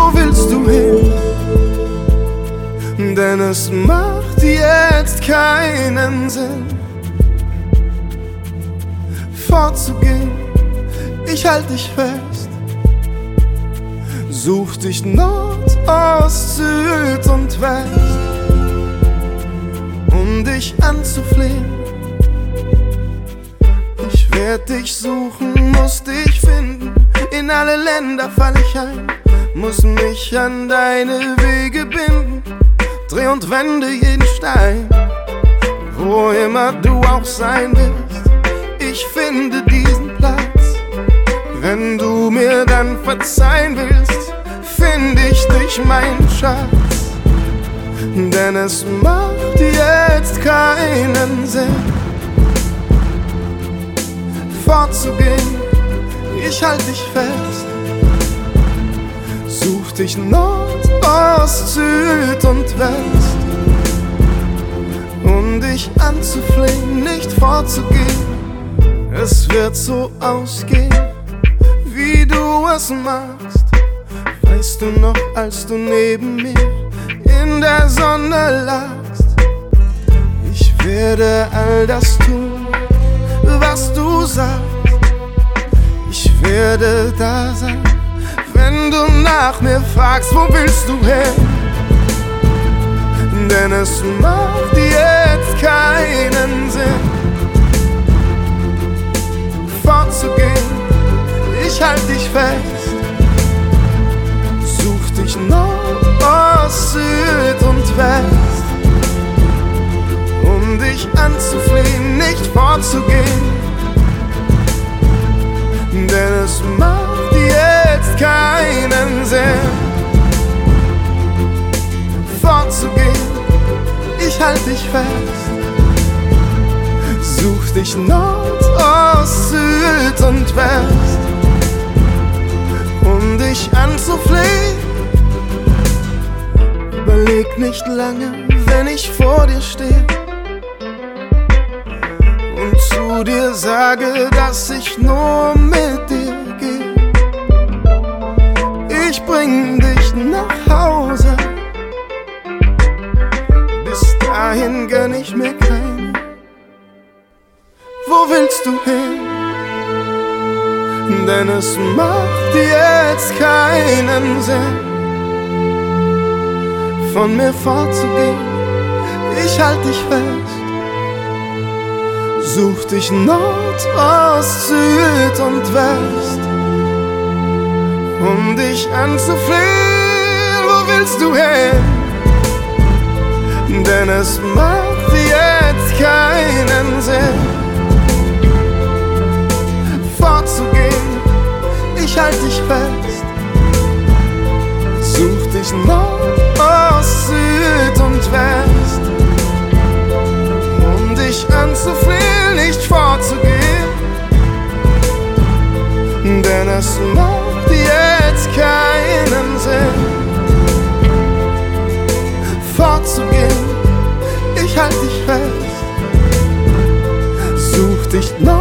wo willst du hin? Denn es macht jetzt keinen Sinn, fortzugehen. Ich halt dich fest, such dich Nord, Ost, Süd und West, um dich anzuflehen. Ich werd dich suchen, muss dich finden, in alle Länder fall ich ein, muss mich an deine Wege binden, dreh und wende jeden Stein, wo immer du auch sein willst, ich finde diesen Platz. Wenn du mir dann verzeihen willst, find ich dich, mein Schatz. Denn es macht jetzt keinen Sinn, fortzugehen. Ich halt dich fest, such dich Nord, Ost, Süd und West, um dich anzuflehen, nicht fortzugehen. Es wird so ausgehen, wie du es magst. Weißt du noch, als du neben mir in der Sonne lagst? Ich werde all das tun, was du sagst. Ich werde da sein, wenn du nach mir fragst, wo willst du hin? Denn es macht jetzt keinen Sinn, fortzugehen. Ich halt dich fest, such dich Nord, Ost, Süd und West, um dich anzuflehen, nicht fortzugehen. Denn es macht jetzt keinen Sinn, fortzugehen. Ich halt dich fest, such dich Nord, Ost, Süd und West, um dich anzuflehen. Überleg nicht lange, wenn ich vor dir stehe und zu dir sage, dass ich nur mit dir gehe. Ich bring dich nach Hause, bis dahin gönn ich mir keine. Wo willst du hin? Denn es macht jetzt keinen Sinn, von mir fortzugehen. Ich halt dich fest, such dich Nord, Ost, Süd und West, um dich anzuflehen. Wo willst du hin? Denn es macht jetzt keinen Sinn, fortzugehen. Ich halt dich fest, such dich Nord, Ost, Süd und West, um dich anzuflehen, nicht fortzugehen. Denn es macht jetzt keinen Sinn, fortzugehen. Ich halt dich fest, such dich Nord,